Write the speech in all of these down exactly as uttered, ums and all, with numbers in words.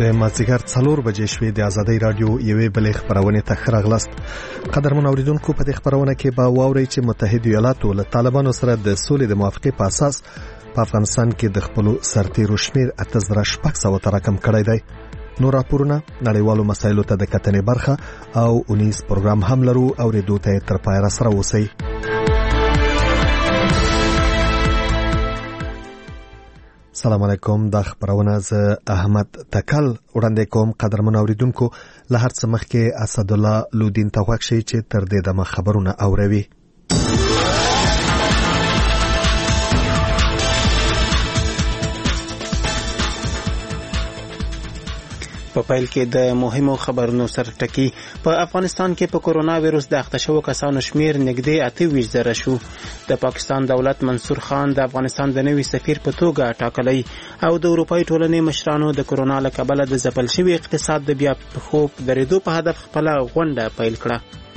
د مازدیګر څلور بجې شوې د آزادۍ رادیو یوې بلې خبرونې ته ښه راغلاست. قدرمن اوریدونکو، په دې خبرونه کې به واورئ چې متحده ایالاتو له طالبانو سره د سولې د موافقې په اساس په افغانستان کې د خپلو سرتیرو شمیر اته زره شپږ سوه ته راکم کړی دی. نور راپورونه، نړیوالو مسایلو ته د کتنې برخه او اونیز پروګرام هم لرو. اوریدو ته تر پایه سره اوسئ. سلام علیکم. د خبرونه ز احمد تکل وړاندې کوم. قدرمن اوریدونکو، له هر څه مخکې اسد الله لودین ته غوښ شي چې تر دې دمه خبرونه اوروي. په پیل کې د مهمو خبرونو سره ټکی. په افغانستان کې په کورونا وایرس د اخته شوو کسانو شمیر نږدې اته ویشت زره شو. د پاکستان دولت منصور خان د افغانستان د نوي سفیر په توګه ټاکلی او د اروپאי ټولنې مشرانو د کورونا له کبله د ځپل شوي اقتصاد د بیا په خوب درېدو په هدف خپله غونډه پیل کړه.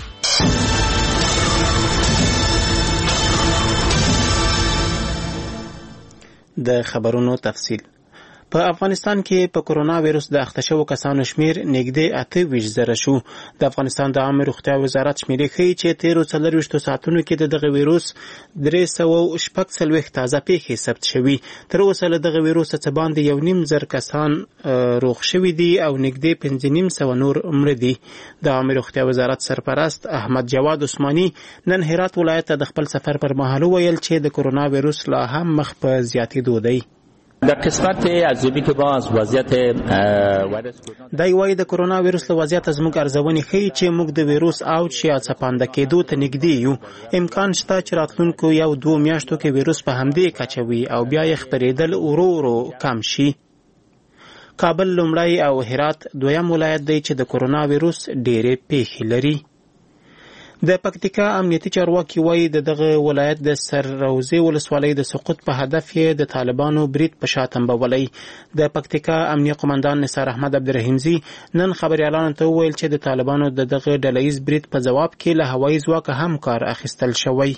د خبرونو تفصیل. په افغانستان کې په کورونا وایرس د اخته شوو کسانو شمیر نږدې اته ویشت زره شو. د افغانستان د عامه روغتیا وزارت شمیرې ښیي چې تیرو څلرویشتو ساعتونو کې د دغه وایرس درې سوه شپږ څلوېښت تازه پیښې ثبت شوي. تر اوسه له دغه وایرس څخه باندې یو نیم زر کسان روغ شوي دي او نږدې پنځه نیم سوه نور مړه دي. د عامه روغتیا وزارت سرپرست احمد جواد عثماني نن هرات ولایت ته د خپل سفر پر مهال وویل چې د کورونا وایرس لا هم مخ په زیاتېدو دی. در قسمت ارزیابی که باز وضعیت وایرس دای وای د کورونا وایرس له وضعیت زموږ ارزونې ښیي چې موږ د وایرس اوج یا څپانده کېدو ته نږدې یو. امکان شته چې راتلونکو یو دوه میاشتو کې وایرس په همدې کچه وي او بیا یې خپرېدل ورو ورو کم شي. کابل لومړی او هرات دویم ولایت دی چې د کورونا وایرس ډېرې پیښې لري. د پکتیکا امنیتي چارواکي وایي د دغه ولایت د سرروزې ولسوالۍ د سقوط په هدف یې د طالبانو برید په شا تنبولی. د پکتیکا امنیه قماندان نثار احمد عبدالرحیمزي نن خبریالانو ته وویل چې د طالبانو د دغه ډلهییز برید په ځواب کې له هوایي ځواکه هم کار اخیستل شوی.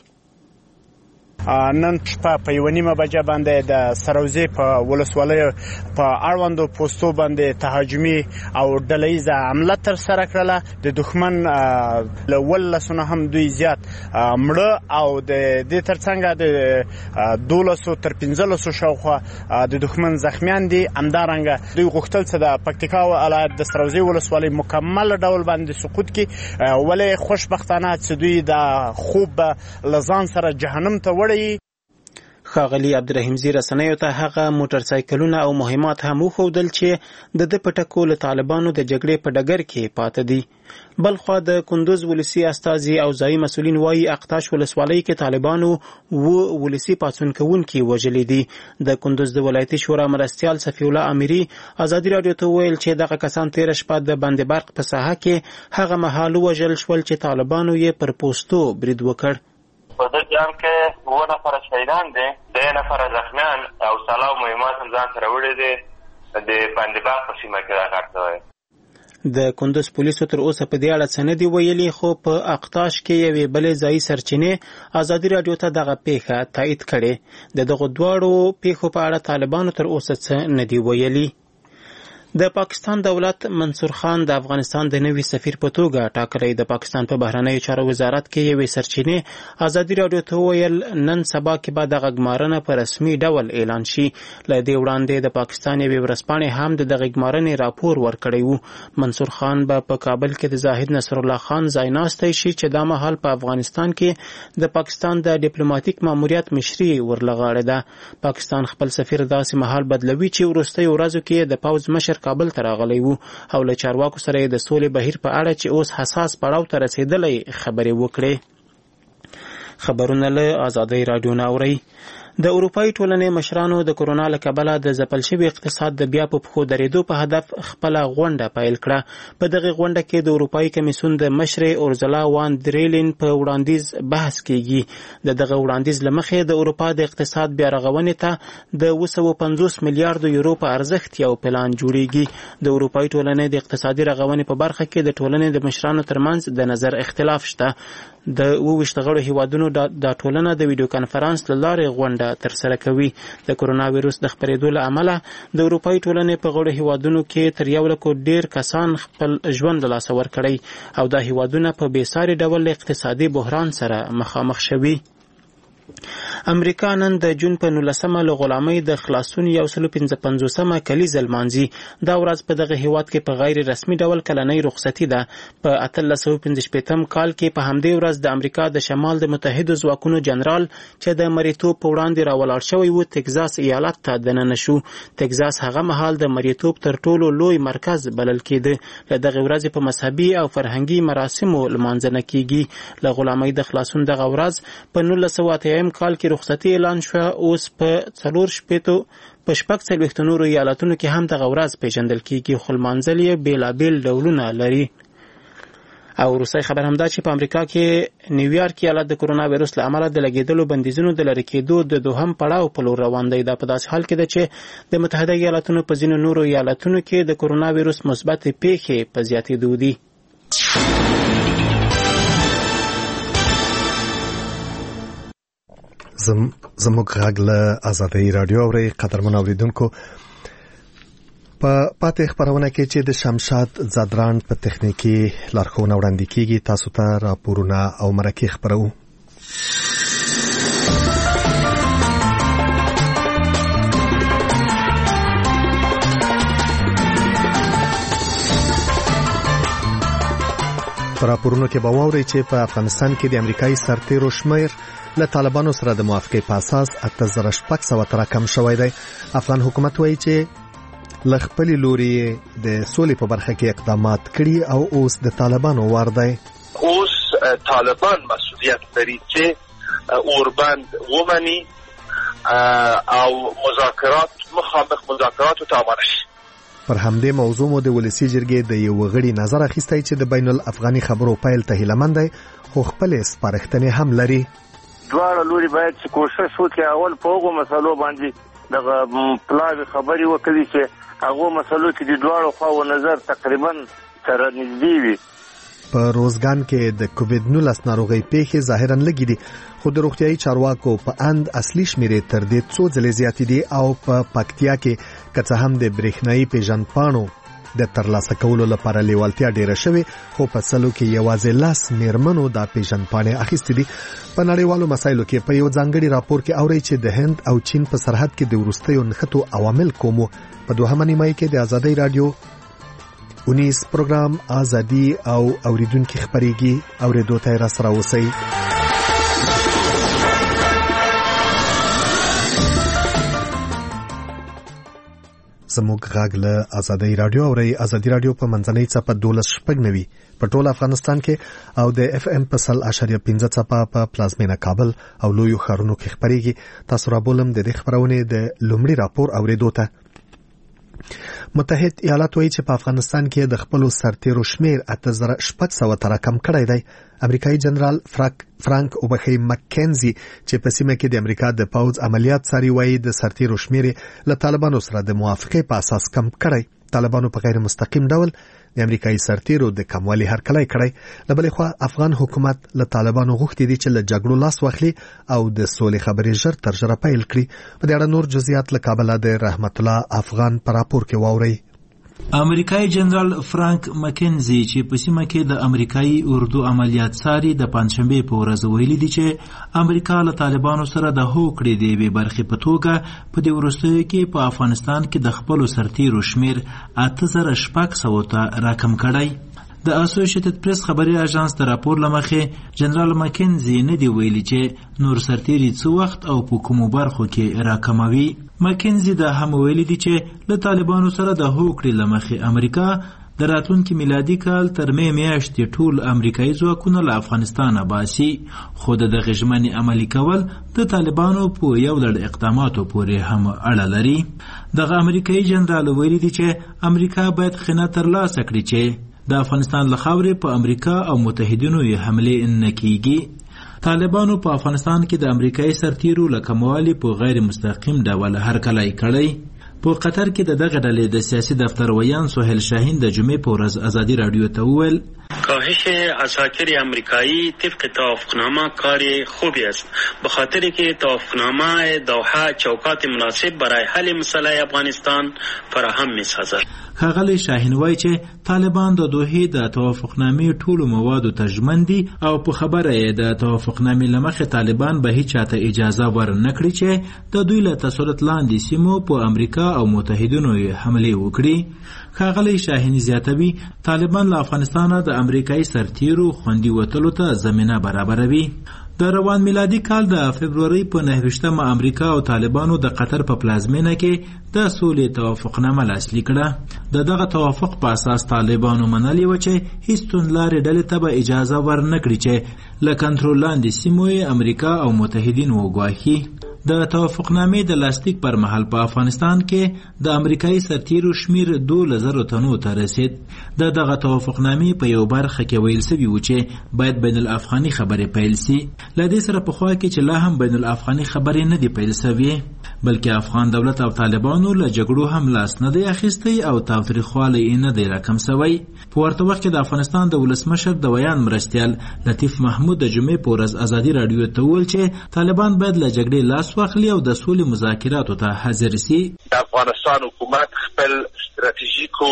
نن شپه په یوه نیمه بجه باندې د سروزې په ولسوالۍ په اړوندو پوستو باندې تهاجمي او ډلهییزه حمله ترسره کړله. د دښمن له اوولسو نه هم دوی زیات مړه او د دې ترڅنګ د دولسو تر پنځلسو شاوخوا د دښمن زخمیان دي. همدارنګه دوی غوښتل چې د پکتیکا ولایت د سروزې ولسوالۍ مکمل ډول باندې سقوط کړي، ولې خوشبختانه چې دوی د خوب له ځان سره جهنم ته وړي. ښاغلي عبدالرحیمزي رسنیو ته هغه موټرسایکلونه او مهمات هم وښودل چې د ده په ټکو له طالبانو د جګړې په ډګر کې پاته دي. بلخوا د کندوز ولسي استازي او ځایي مسؤلین وایي اقتاش ولسوالۍ کې طالبانو و ولسي پاڅون کوونکي وژلي دي. د کندوز د ولایتي شورا مرستیال صفی الله امیري ازادي راډیو ته وویل چې دغه کسان تېره شپه د بند برق په ساحه کې هغه مهال ووژل شول چې طالبانو یې پر پوستو برید وکړ. په دې جام کې اووه نفره شهیدان دي، درې نفره زخمیان او سلا او مهمات هم ځان سره وړي دي. د بندباغ په سیمه کې دا کار شوی. د کندوز پولیسو تر اوسه په دې اړه څه نه دي ویلي، خو په اقتاش کې یوې بلې ځایي سرچینې ازادي راډیو ته دغه پیښه تایید کړې. د دغو دواړو پیښو په اړه طالبانو تر اوسه څه نه دي ویلي. د پاکستان دولت منصور خان د افغانستان د نوي سفیر په توګه ټاکلی. د پاکستان په بهرنیو چارو وزارت کې یوې سرچینې ازادي راډیو ته وویل نن سبا کې به دغه ګمارنه په رسمي ډول اعلان شي. له دې وړاندې د پاکستان یوې ورځپاڼې هم د دغه ګمارنې راپور ورکړی و. منصور خان به په کابل کې د زاهد نصر الله خان ځایناستی شي چې دا مهال په افغانستان کې د پاکستان د ډیپلوماټیک ماموریت مشري ورلغاړې ده. پاکستان خپل سفیر داسې مهال بدلوي چې وروستیو ورځو کې د پوځ مشر کابل ته راغلی و او له چارواکو سره د سولې بهیر په اړه چې اوس حساس پړاو ته رسیدلی خبرې وکړې. خبرونه له آزادۍ راډیو نه اورئ. د اروپאי ټولنې مشرانو د کورونا له کبله د ځپل شوي اقتصاد د بیا په پښو درېدو په هدف خپله غونډه پیل کړه. په دغه غونډه کې د اروپאי کمیسیون د مشرې اورزلا وان درېلین په وړاندیز بحث کیږي. د دغه وړاندیز له مخې د اروپا د اقتصاد بیا رغونې ته د اوه سوه پنځوس میلیارډو یورو په ارزښت یو پلان جوړیږي. د اروپאי ټولنې د اقتصادي رغونې په برخه کې د ټولنې د مشرانو ترمنځ د نظر اختلاف شته. د اوه ویشت غړو هیوادونو دا ټولنه د ویډیو کانفرنس له لارې غونډه ونډه ترسره کوي. د کرونا وایرس د خپرېدو له امله د اروپایي ټولنې په غړو هیوادونو کې تر یو لک ډیر کسان خپل ژوند له لاسه ورکړی او دا هیوادونه په بېساري ډول اقتصادي بحران سره مخامخ شوي. امریکا نن د جون په نولسمه له غلامۍ د خلاصون یو سل پنځه پنځوسمه کلیزه لمانځي. دا ورځ په دغه هیواد کې په غیر رسمي ډول کلنۍ رخصتي ده. په اتلس سوه پنځه شپېتم کال کې په همدې ورځ د امریکا د شمال د متحدو ځواکونو جنرال چې د مریتوب په وړاندې راولاړ شوی و تګزاس ایالت ته دننه شو. تګزاس هغه مهال د مریتوب تر ټولو لوی مرکز بلل کېده. له دغه ورځې په مذهبي او فرهنګي مراسمو لمانځنه کېږي. له غلامۍ د خلاصون دغه ورځ په نولس سوه اته یم کال کې رخصتي اعلان شوه. اوس په څلور شپېتو په شپږ څلوېښتو نورو ایالتونو کې هم دغه ورځ پیژندل کېږي خو لمانځل یې بېلابېل ډولونه لري. او وروستی خبر همدا چې په امریکا کې نیویارک ایالت د کرونا وایرس له امله د لګېدلو بندیزونو د لرې کېدو د دوهم پړاو په لور روان دی. دا په داسې حال کې ده چې د متحده ایالتونو په ځینو نورو ایالتونو کې د کرونا وایرس مثبت پیښې په زیاتېدو دي. زم زموږ غږ له آزادۍ رادیو اوري. قدرمن اوریدونکو په پاتې خبرونه کې چې د شمشاد زادران په تخنیکی لارښوونه وړاندې کیږي تاسو ته راپورونه او مرکه خبرو. راپورونه کې به واوري چې په افغانستان کې د امریکایي سرتیرو شمیر له طالبانو سره د موافقې په اساس اته زره شپږ سوه تر کم شوی دی. افغان حکومت وایي چې له خپلې لوري د سولې په برخه کې اقدامات کړي او اوس د طالبانو وار دی. اوس طالبان مسؤلیت لري چې اوربند ومني او مذاکرات مخامخ مذاکرات ته آماده شي. پر همدې موضوع مو د ولسی جرګې د یو غړي نظر اخیستی چې د بین الافغاني خبرو پیل ته هیلمند دی خو خپل سپارښتنې هم لري. دواړه لوري باید چې کوشش وکړي اول په هغو مسلو باندې دغه پلاوي خبرې وکړي چې هغو مسلو کې د دواړو خواو نظر تقریبا سره نږدې وي. په روزګان کې د کووډ نولس ناروغۍ پیښې ظاهرا لږې دي خو د روغتیايي چارواکو په اند اصلي شمیرې تر دې څو ځلې زیاتې دي او په پکتیا کې که څه هم د برېښنايي پیژندپاڼو د ترلاسه کولو لپاره لیوالتیا ډیره شوې خو په سلو کې یوازې لاس میرمنو دا پیژندپاڼې اخیستې دي. په نړیوالو مسایلو کې په یو ځانګړي راپور کې اوري چې د هند او چین په سرحد کې د وروستیو نښتو عوامل کومو. په دوهمه نیمایي کې د آزادۍ رادیو اونیس پروګرام ازادي او اوریدونکو خبريږي اوریدو ته را سره اوسئ. زموږ غږ له آزادۍ رادیو اوري. آزادۍ رادیو په منځنۍ څپه دولس شپږ نوي په ټول افغانستان کې او د اف ام په سل اشاریه پنځه څپه په پلازمینه کابل او لویو ښارونو کې خبريږي. تاسو را بولم د دې خبرونه د لومړي راپور اوریدو ته. متحد ایالات وایي چې په افغانستان کې د خپل سرتیرو شمیر اته زره شپږ سوه تر کم کړی دی. امریکایي جنرال فرانک اوبخي مکنزي چې په سیمه کې د امریکا د پوځ عملیات څاري وایي د سرتیرو شمیر له طالبانو سره د موافقې په اساس کم کړی. طالبانو په غیر مستقیم ډول د امریکایي سرتیرو د کموالي هرکلی کړی. له بلې خوا افغان حکومت له طالبانو غوښتي دي چې له جګړو لاس واخلي او د سولې خبرې ژر تر ژره پیل کړي. په دې اړه نور جزئیات له کابل د رحمت الله افغان پر راپور کې واوري. امریکایي جنرال فرانک مکنزي چې په سیمه کې د امریکایي اردو عملیات څاري د پنځشنبه په ورځ ویلي دي چې امریکا له طالبانو سره د هوکړې د یوې برخې په توګه په دې وروستیو کې په افغانستان کې د خپلو سرتیرو شمیر اته زره شپږ سوه ته راکم کړی. د اسوسییټډ پریس خبري اژانس د راپور لمخې جنرال مکنزي نه دی ویلي چې نور سرتیري څو وخت او په کومو برخو کې راکموي. مکنزي دا هم ویلي دي چې له طالبانو سره د هوکړې لمخې امریکا د راتلونکي میلادي کال تر مې میاشتې ټول امریکایي ځواکونه له افغانستانه باسي خو د دغې ژمنې عملي کول د طالبانو په یو لړ اقداماتو پورې هم اړه لري. دغه امریکایي جنرال ویلي دي چې امریکا باید خنه ترلاسه کړي چې د افغانستان له خاورې په امریکا او متحدینو یې حملې نه کیږي. طالبانو په افغانستان کې د امریکایي سرتیرو له کموالي په غیر مستقیم ډول هرکلی کړی. په قطر کې د دغه ډلې د سیاسي دفتر ویان سهیل شاهین د جمعې په ورځ ازادي رادیو ته وویل کاهش اساکر امریکایی طبق توافقنامه کار خوبی است به خاطر که توافقنامه دوحه چوکات مناسب برای حل مسئله افغانستان فراهم می‌سازد. ښاغلی شاهین وایي چې طالبان د دوحې د توافقنامې ټولو موادو ته ژمن دي او په خبره یې د توافقنامې له مخې طالبان به هیچ چاته اجازه ورنه کړي چې د دوی له تسلط لاندې سیمو په امریکا او متحدینو یې حملې وکړي. ښاغلی شاهین زیاتوي طالبان له افغانستانه د امریکایي سرتیرو خوندي وتلو ته زمینه برابروي. د روان میلادي کال د فبرورۍ په نهه ویشتمه امریکا او طالبانو د قطر په پلازمینه کې د سولې توافقنامه لاسلیک کړه. د دغه توافق په اساس طالبانو منلي و چې هیڅ توندلارې ډلې ته به اجازه ورنه کړي چې له کنټرول لاندې سیمو یې امریکا او متحدین وګواښي. د توافقنامې د لاسلیک پر مهال په افغانستان کې د امریکایي سرتیرو شمیر دوه زره تنو ته رسید. د دغه توافقنامې په یو برخه کې ویل سوي و چې باید بین الافغاني خبرې پیل سي. له دې سره په خوا کې چې لا هم بین الافغاني خبرې نه دي پیل سوي بلکې افغان دولت او طالبانو له جګړو هم لاس نه دی اخیستی او تاوتریخوالی یې نه دی راکم سوی. په ورته وخت کې د افغانستان د ولسمشر د ویان مرستیال لطیف محمود د جمعې په ورځ ازادي رادیو ته وویل چې طالبان باید له جګړې لاس واخلي او د سولې مذاکراتو ته حاضر سي. د افغانستان حکومت خپل ستراتیژیکو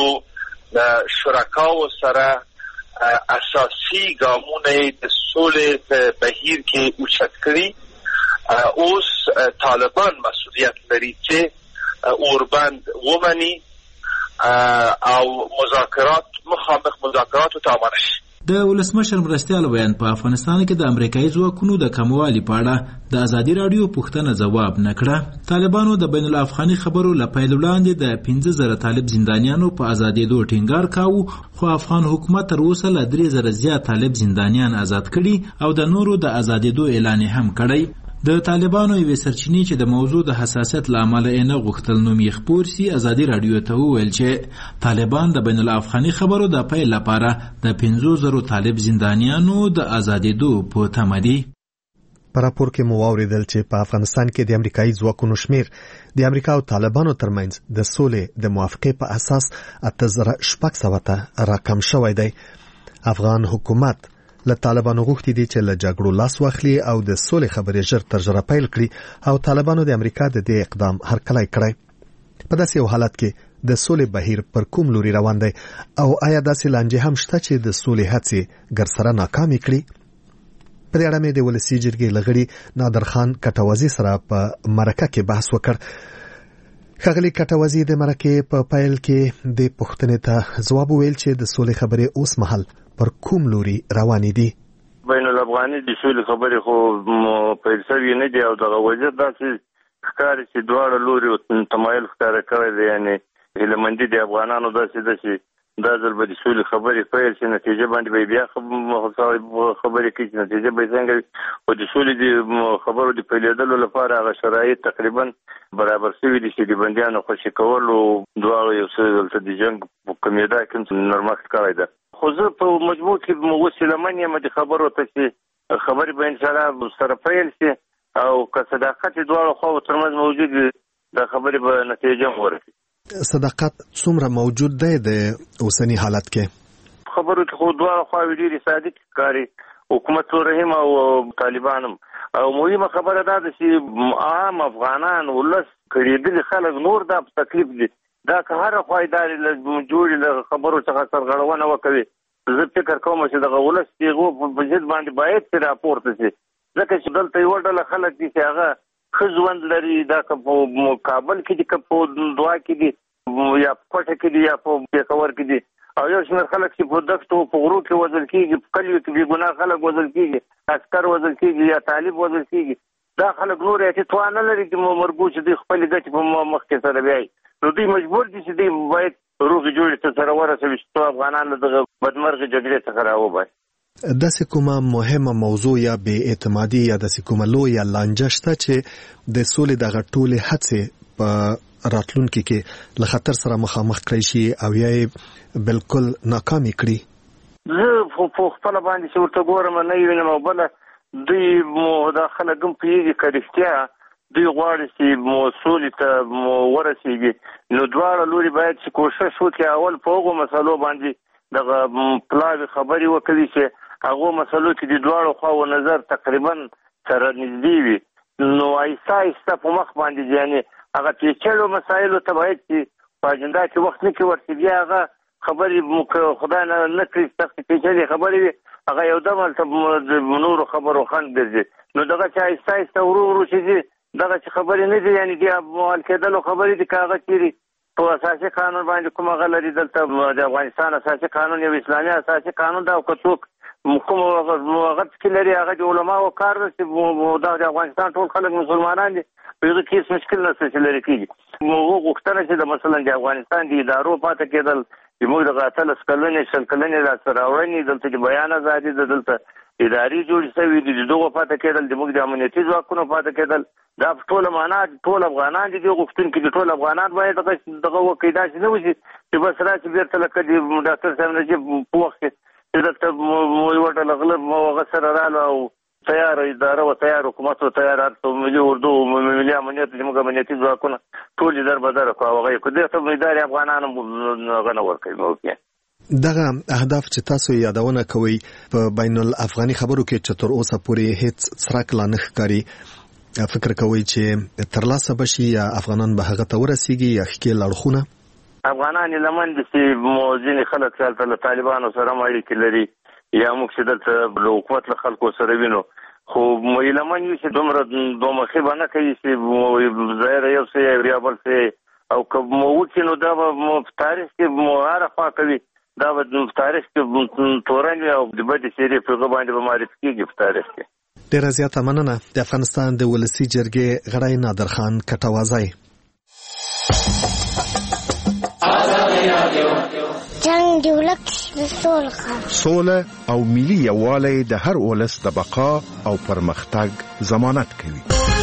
شرکاو سره اساسي ګامونه د سولې په بهیر کې اوچت کړي. اوس طالبان مسئولیت لري چې اوربند ومني او مذاکرات مخامخ مذاکرات ته امر شي. د ولسمشر مرستیال ویان په افغانستان کې د امریکایي ځواکونو د کموالي په اړه د ازادي رادیو پوښتنه ځواب نه کړه. طالبانو د بین الافغاني خبرو له پیل وړاندې د پنځه زره طالب زندانیانو په ازادېدو ټینګار کاوه خو افغان حکومت تر اوسه له درې زره زیات طالب زندانیان آزاد کړي او د نورو د ازادېدو اعلان هم کړی. د طالبانو یوې سرچینې چې د موضوع د حساسیت له امله یې نه غوښتل نوم یې خپور سي ازادي رادیو ته وویل چې طالبان د بین الافغاني خبرو د پیل لپاره د پنځو زرو طالب زندانیانو د ازادېدو په تمه دي. په راپور کې مو واوریدل چې په افغانستان کې د امریکایي ځواکونو شمیر د امریکا او طالبانو ترمنځ د سولې د موافقې په اساس اته زره شپږ سوه ته راکم شوی دی. افغان حکومت له طالبانو غوښتي دي چې له جګړو لاس واخلي او د سولې خبرې ژر تر ژره پیل کړي او طالبانو د امریکا د دې اقدام هرکلی کړی. په داسې یو حالت کې د سولې بهیر پر کوم لوري روان دی او آیا داسې لانجې هم شته چې د سولې هڅې ګرسره ناکامې کړي؟ په دې اړه مې د ولسي جرګې لغړي نادر خان کټوازي سره په مرکه کې بحث وکړ. ښاغلي کټوازي د مرکې په پیل کې د پوښتنې ته ځواب وویل چې د سولې خبرې اوس مهال پر کوم لوري روانې دي؟ بین الافغاني د سولې خبرې خو پیل شوي نه دي او دغه وضعیت داسې ښکاري چې دواړه لوري تمایل ښکاره کړی دی. یعنې هیلهمندي د افغانانو داسې ده چې دا ځل به د سولې خبرې پیل شي نتیجه باندې به بیا خبرې کوي چې نتیجه به څنګه وي. خو د سولې د خبرو د پیلېدلو لپاره هغه شرایط تقریبا برابر شوي دي چې د بندیانو خوشي کولو دواړو یو څه دلته د جنګ په کمیدا کې نرمښت کړی ده. خو زه په مجموع کې وسیلمن یم د خبرو ته چې خبرې به انشاءالله سره پیل شي او که صداقت دواړو خواو ترمنځ موجود وي دا خبرې به نتیجه هم ورکړي. صداقت څومره موجود دی د اوسني حالت کې؟ خبرو کې خو دواړه خواوې ډېرې صادق ښکاري، حکومت رحیم او طالبان هم. او مهمه خبره دا ده چې عام افغانان ولس کړېدلي خلک نور دا په تکلیف دي. دا که هر خوایداري جوړې له خبرو څخه سرغړونه وکوي زه فکر کوم چې دغه ولس د هغو په ضد باندې باید چې راپورته شي ځکه چې دلته یوه ډله خلک دي چې هغه ښه ژوند لري. دا که په کابل کې دي که په دوا کې دي یا په کوټه کې دي یا په پېښور کې دي او یو شمېر خلک چې په دښتو په غرو کې وژل کېږي په کلیو کې بې ګناه خلک وژل کېږي عسکر وژل کېږي یا طالب وژل کېږي. دا خلک نور یې توان نه لري چې مرګو چې دوی خپلې ګټې په مخ کې سره بیایي نو دوی مجبور دي چې دوی باید روغې جوړې ته سره ورسوي چې څو افغانان له دغه بدمرغې جګړې څخه راوباسي. داسې کومه مهمه موضوع یا بې اعتمادي یا داسې کومه لویه لانجه شته چې د سولې دغه ټولې هڅې په راتلونکي کې له خطر سره مخامخ کړی شي او یا یې بالکل ناکامې کړي؟ زه په خپله باندې چې ورته ګورم نه یې وینم او بله دوی دا خلک هم پوهېږي که رښتیا دوی غواړي چې موصول ته ورسیږي نو دواړه لوري باید چې کوشش وکړي اول په هغو مسلو باندې دغه پلاوي خبرې وکړي چې هغو مسلو کې د دواړو خواو نظر تقریبا سره نږدې وي نو آهسته آهسته په مخ باندې یعنې هغه پیچلو مسایلو ته باید چې په اجنډا کې وخت نه کې ورسي بیا هغه خبرې خدای نه نه کړي سختې پیچلې خبرې وي هغه یو دم هلته د نورو خبرو خنډ ګرځي نو دغه چې آهسته آهسته ورو ورو چې دي دغه چې خبرې نه دي یعنې دې حل کېدلو خبرې دي که هغه چیرې په اساسي قانون باندې کوم هغه لري دلته د افغانستان اساسي قانون یو اسلامي اساسي قانون دا او که څوک کوم هغه کې لري هغه د علماو کار دی چې دا د افغانستان ټول خلک مسلمانان دي په هغه کې هېڅ مشکل نشته چې لرې کېږي هغه غوښتنه چې د مثلا د افغانستان د ادارو پاتې کېدل چې موږ دغه اتلس کلنې شل کلنې لاسته راوړنې دلته چې بیان ازادي ده دلته ادارې جوړې شوي دي د دغو پاتې کېدل د موږ د امنیتي ځواکونو پاتې کېدل دا ټول معنا ټول افغانان دي دي غوښتونکي دي ټول افغانان باید دغه وکړي داسې نه وشي چې بس راشي بېرته لکه د ډاکټر صاحب نجیب په وخت کې چې دلته یوه ډله غله هغه سره راغله او تیار اداره و تیار حکومت و تیار هر ملي اردو ملي امنیت زموږ امنیتي ځواکونه ټول یې در بدره کړو هغه یې کړو دې ته ادارې افغانان هم هغه نه ورکوي موقع دغه اهداف چې تاسو یادونه کوي په بین الافغاني خبرو کې چې تر اوسه پورې هیڅ څرک لا نه ښکاري فکر کوي چې ترلاسه بشي یا افغانان به هغه ته ورسیږي یا ښکېل اړخونه افغانان لمن دي چې ځینې خلک چې له طالبانو سره اړیکې لري یا موږ چې دلته له حکومت له خلکو سره وینو خو لمن یو چې دومره دومخې به نه کوي چې ظاهره یو څه یا بل څه او که مو وکړي نو دا به په تاریخ کې مو هره خوا کوي دا به په تاریخ کې تورن وي او د بدې څېرې په هغه باندې به معرفي کېږي په تاریخ کې ډېره زیاته مننه د افغانستان د ولسي جرګې غړی نادرخان کټوازی جنگ دی ولک د سوله سوله او ملي یووالی د هر ولس د بقا او پرمختګ ضمانت کوي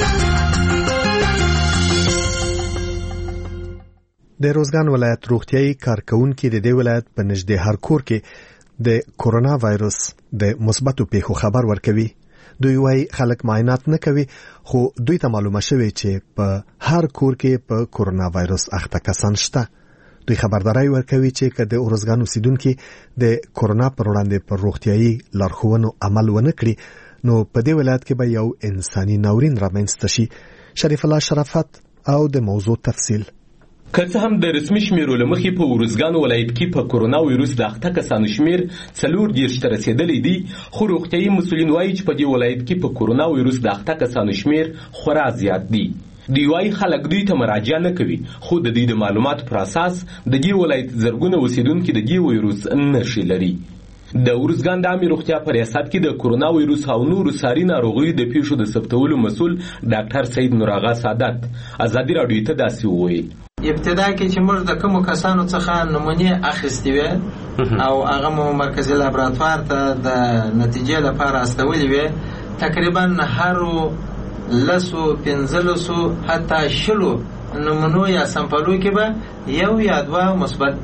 د روزګان ولایت روغتیايي کارکونکي د دې ولایت په نږدې هر کور کې د کورونا وایروس د مثبتو پیښو خبر ورکوي دوی وايي خلک معاینات نه کوي خو دوی ته معلومه شوی چې په هر کور کې په کورونا وایروس اخته کسان شته دوی خبرداري ورکوي چې که د روزګان اوسیدونکو د کورونا پر وړاندې پر روغتیايي لارښوونو عمل ونه کړي نو په دې ولایت کې به یو انساني ناورین رامنځته شي شریف الله شرافت او د موضوع تفصیل که څه هم د رسمي شمیرو له مخې په ورزګان ولایت کې په کورونا وایروس د اخته کسانو شمیر څلور دېرش ته رسېدلی دی خو روغتیايي مسؤلین وایي چې په دې ولایت کې په کورونا وایروس د اخته کسانو شمیر خورا زیات دی دوی وایي خلک دوی ته مراجعه نه کوي خو د دوی د معلوماتو پر اساس د دې ولایت زرګونه اوسیدونکي د دې وایروس نښې لري د ورزګان د عامې روغتیا په ریاست کې د کورونا وایروس او نورو ساري ناروغیو د پیښو د ثبتولو مسؤل ډاکټر سید نوراغا سعادت ازادي راډیو ته داسې وویل ابتدا کې چې موږ د کومو کسانو څخه نمونې اخیستې وې او هغه مو مرکزي لابراتوار ته د نتیجې لپاره استولې وې تقریبا هرو لسو پنځلسو حتی شلو نمونو یا سمپلو کې به یو یا دوه مثبت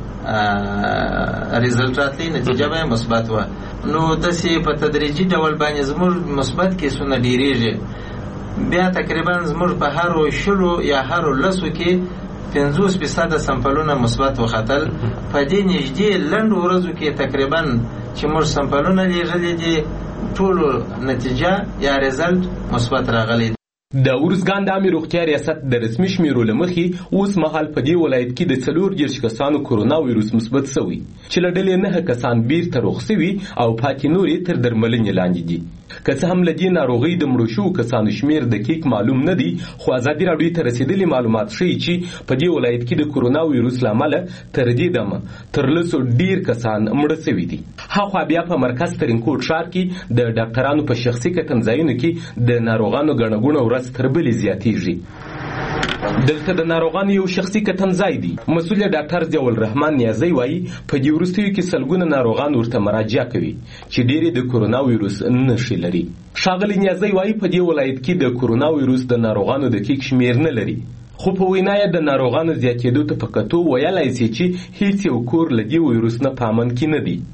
ریزلټ راتلی نتیجه به مثبت وه نو داسې په تدریجي ډول باندې زموږ مثبت کیسونه ډېرېږي بیا تقریبا زموږ په هرو شلو یا هرو لسو کې پنځوس فیصده سمپلونه مثبت وختل په دې نږدې لنډو ورځو کې تقریبا چې موږ سمپلونه لېږلي دي ټولو نتیجه یا ریزلټ مثبت راغلی د ورزګان د عامې روغتیا ریاست د رسمي شمیرو له مخې اوس مهال په دې ولایت کې د څلور دېرش کسانو کورونا وایروس مثبت شوی چې له ډلې نهه کسان بیرته روغ شوي او پاتې نور یې تر درملنې لاندې دي که څه هم له دې ناروغۍ د مړو شوو کسانو شمیر دقیق معلوم نه دی خو ازادي راډیو ته رسېدلي معلومات ښیي چې په دې ولایت کې د کورونا وایروس له امله تر دې دمه تر لسو ډېر کسان مړه شوي دي هاخوا بیا په مرکز ترینکوټ ښار کې د ډاکټرانو په شخصي کتنځایونو کې د ناروغانو ګڼه ګوڼه ورځ تر بلې زیاتېږي دلته د ناروغانو یو شخصي کتنځای دی مسؤل ډاکټر ضیاء الرحمن نیازی وایي په دې وروستیو کې سلګونه ناروغان ورته مراجعه کوي چې ډېرې د کورونا وایروس نښې لري ښاغلی نیازی وایي په دې ولایت کې د کورونا وایروس د ناروغانو دقیق شمیر نه لري خو په وینا یې د ناروغانو زیاتېدو ته په کتو ویلی سي چې هیڅ یو کور له دې وایروس نه په امن کې نه دی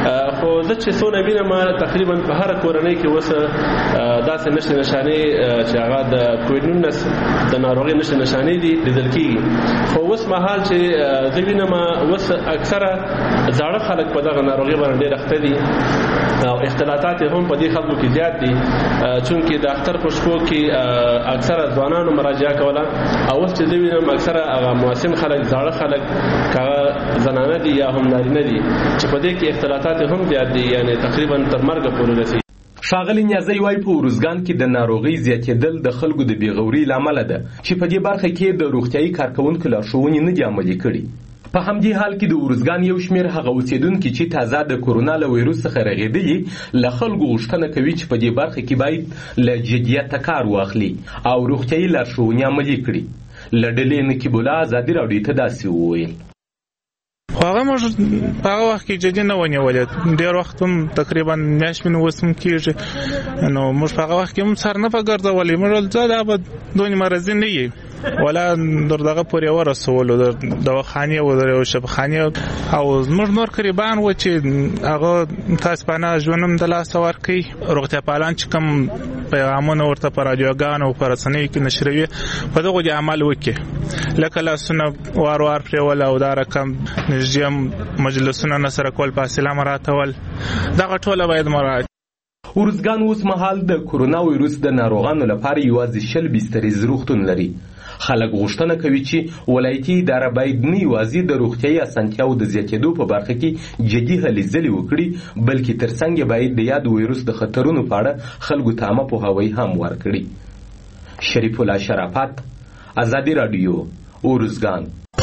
خو زه چې څونه وینم تقریبا په هر کورنۍ کې اوس داسې نښې نښانې چې هغه د کووډ نولس د ناروغۍ نښې نښانې دي لیدل کېږي. خو اوس مهال چې زه وینم اوس اکثره زاړه خلک په دغه ناروغۍ باندې ډېر اخته دي او اختلاطات هم په دې خلکو کې زیات دي، چونکې د اختر په شپو کې اکثره ځوانانو مراجعه کوله او اوس چې زه وینم اکثره هغه موسم خلک زاړه خلک که زنانه دي یا هم نارینه دي چې په دې کې اختلاطات هم زیات دي، یعنی تقریبا تر مرګه پورې رسېږي. ښاغلی نیازی وایي په ارزګان کې د ناروغۍ زیاتېدل د خلکو د بېغورۍ له امله ده چې په دې برخه کې د روغتیایي کارکوونکو لارښوونې نه دي عملي کړي. په همدې حال کې د ارزګان یو شمېر هغه اوسېدونکي چې تازه د کورونا له ویروس څخه رغېدلي له خلکو غوښتنه کوي چې په دې برخه کې باید له جدیته کار واخلي او روغتیایي لارښوونې عملي کړي. له ډلې نقیب الله ازادي راډیو ته داسې وویل: هغه موږ په هغه وخت کې جدي نه ونیولې، ډېر وخت هم تقریبا میاشت مې اوس هم کېږي، نو موږ په هغه وخت کې هم سر نه په ګرځولې. موږ ځه دا به دونې مرضي نه یي ولا در دغه پورې ورسولو د دواخانې او د شفاخانې او زموږ نور قریبان و چې هغه تاسپانه ژوند هم د لاسه ورکوي. روغتیا پالان چې کوم پیغامونه ورته په راډیوګانو او په رسنیو کې نشروي په دغو دې عمل وکړي، لکه لاسونه وار وار پرېول او دا رقم نږدې مجلسونه نه سره کول، فاصله مراعاتول، دغه ټوله باید مراعات. ارزګان اوس مهال د کورونا ویروس د ناروغانو لپاره یوازې شل بستریز روغتون لري. خلک غوښتنه کوي چې ولایتي اداره باید نه یوازې د روغتیایي اسانتیاو د زیاتېدو په برخه کې جدي هلې ځلې وکړي، بلکې ترڅنګ باید د یاد ویروس د خطرونو په اړه خلکو ته عامه پوهاوی هم ورکړي. شریف الله شرافت، ازادي راډیو، ارزګان.